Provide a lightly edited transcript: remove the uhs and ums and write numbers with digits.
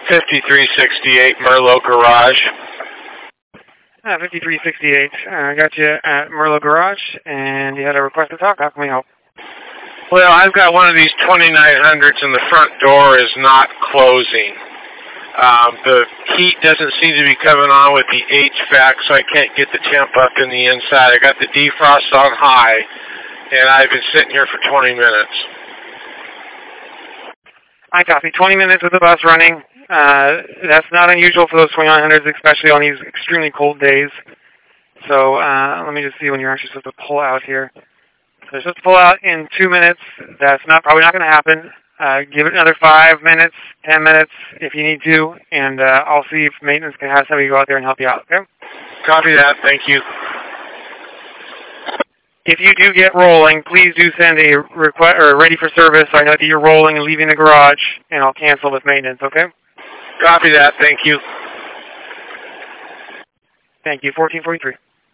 5368 Merlot Garage. 5368. I got you at Merlot Garage, and you had a request to talk. How can we help? Well, I've got one of these 2900s and the front door is not closing. The heat doesn't seem to be coming on with the HVAC, so I can't get the temp up in the inside. I got the defrost on high, and I've been sitting here for 20 minutes. I copy. 20 minutes with the bus running. That's not unusual for those 2900s, especially on these extremely cold days. So let me just see when you're actually supposed to pull out here. So you're supposed to pull out in 2 minutes. That's probably not going to happen. Give it another 5 minutes, 10 minutes if you need to, and I'll see if maintenance can have somebody go out there and help you out, okay? Copy that. Thank you. If you do get rolling, please do send a request or ready for service so I know that you're rolling and leaving the garage, and I'll cancel with maintenance, okay? Copy that. Thank you. Thank you. 1443.